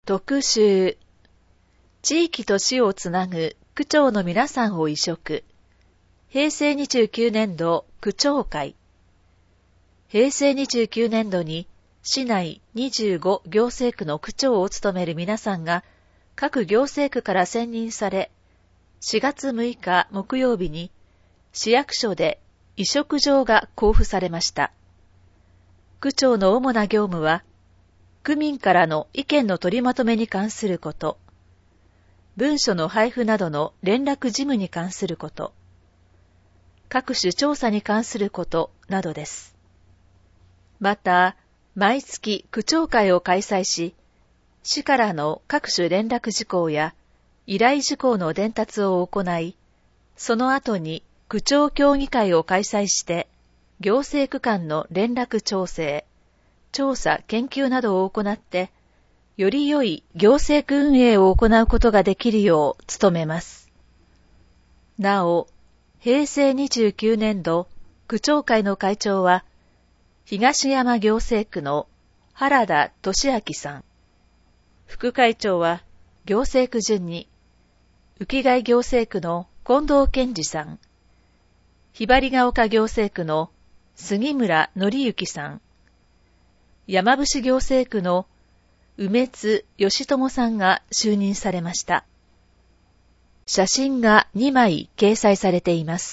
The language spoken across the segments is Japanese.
特集。地域と市をつなぐ区長の皆さんを委嘱。平成29年度区長会。平成29年度に市内25行政区の区長を務める皆さんが各行政区から選任され、4月6日木曜日に市役所で委嘱状が交付されました。区長の主な業務は、区民からの意見の取りまとめに関すること、文書の配布などの連絡事務に関すること、各種調査に関することなどです。また、毎月区長会を開催し、市からの各種連絡事項や依頼事項の伝達を行い、その後に区長協議会を開催して、行政区間の連絡調整、調査・研究などを行って、より良い行政区運営を行うことができるよう努めます。なお、平成29年度区長会の会長は、東山行政区の原田俊明さん。副会長は、行政区順に、浮貝行政区の近藤健二さん。ひばりが丘行政区の杉村則之さん。山伏行政区の梅津義友さんが就任されました。写真が2枚掲載されています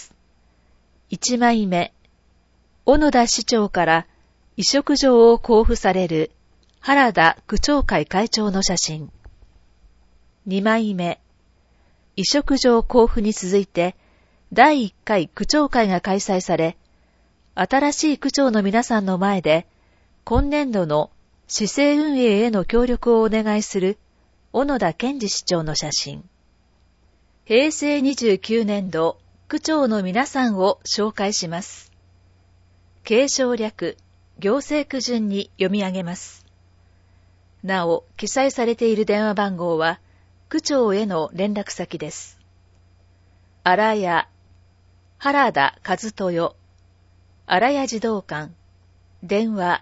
。1枚目、小野田市長から委嘱状を交付される原田区長会会長の写真。2枚目、委嘱状交付に続いて第1回区長会が開催され、新しい区長の皆さんの前で、今年度の市政運営への協力をお願いする小野田健二市長の写真。平成29年度区長の皆さんを紹介します。継承略、行政区順に読み上げます。なお、記載されている電話番号は、区長への連絡先です。荒谷、原田和豊、荒谷児童館、電話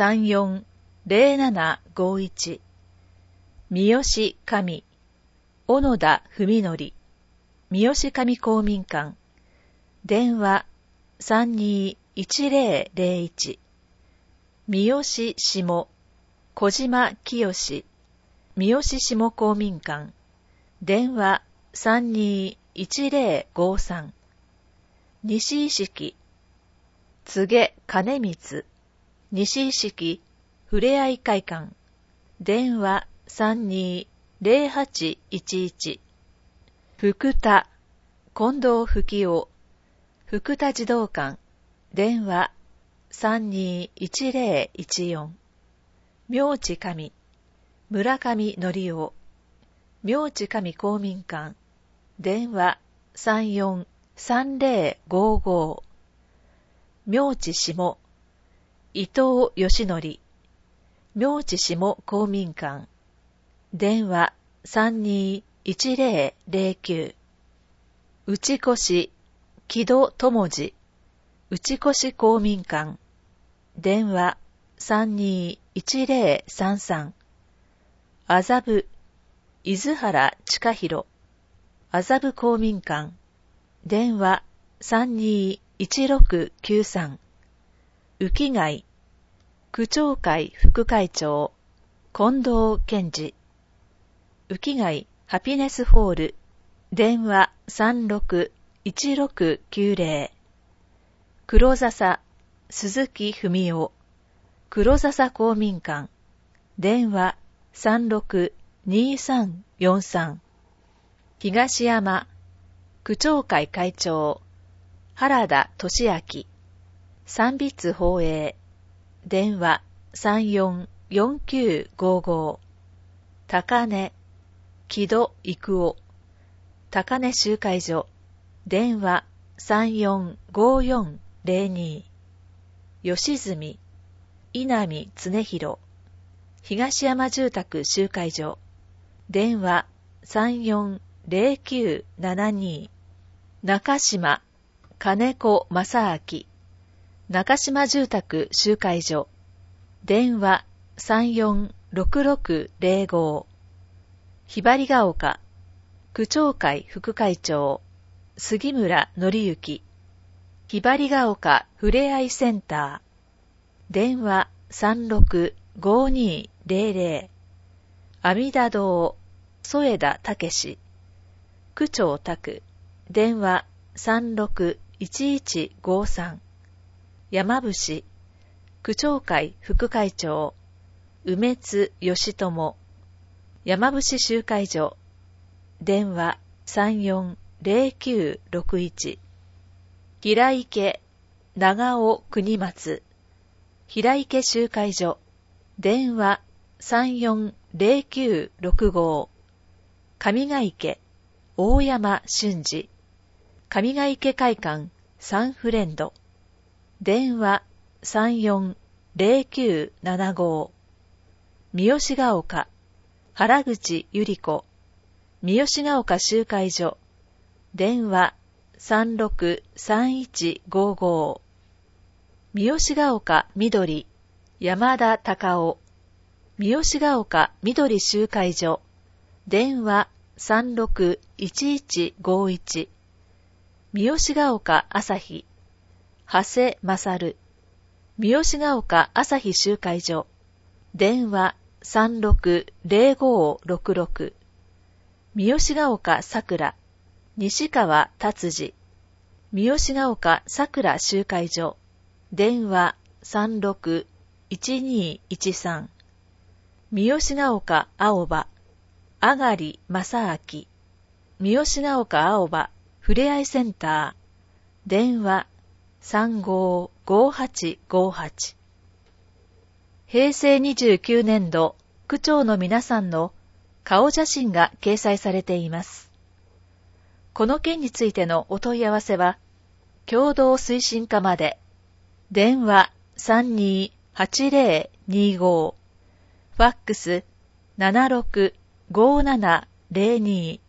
340751、三好上、小野田文則、三好上公民館、電話321001、三好下、小島清、三好下公民館、電話321053、西意識、柘植金光、西意識ふれあい会館、電話320811、福田、近藤吹夫、福田児童館、電話321014、明智上、村上則夫、明智上公民館、電話343055、明智下、伊藤義則、明智下公民館、電話321009、内越、木戸智次、内越公民館、電話321033、麻布、伊豆原親弘、麻布公民館、電話321693、浮貝、区長会副会長、近藤健二、浮貝ハピネスホール、電話361690、黒笹、鈴木文夫、黒笹公民館、電話362343、東山、区長会会長、原田俊明、三筆法営、電話344955、高根、木戸育夫、高根集会所、電話345402、吉住、稲見恒弘、東山住宅集会所、電話340972、中島、金子正明、中島住宅集会所、電話346605、 ひばりが丘、区長会副会長、杉村則之、ひばりが丘ふれあいセンター、電話36-5200、阿弥陀堂、添田武史、区長宅、電話36-1153、山伏、区長会副会長、梅津義友、山伏集会所、電話34-0961、平池、長尾国松、平池集会所、電話34-0965、上ヶ池、大山俊二、上ヶ池会館サンフレンド、電話34-0975、三好ヶ丘、原口ゆり子、三好ヶ丘集会所、電話36-3155、三好ヶ丘緑、山田隆夫、三好ヶ丘緑集会所、電話36-1151、三好ヶ丘朝日、長谷勝、三好ヶ丘朝日集会所、電話36-0566、三好ヶ丘桜、西川達治、三好ヶ丘桜集会所、電話36-1213、三好ヶ丘青葉、あがり正明、三好ヶ丘青葉ふれあいセンター、電話35-5858。平成29年度区長の皆さんの顔写真が掲載されています。この件についてのお問い合わせは、共同推進課まで、電話32-8025、ファックス76-5702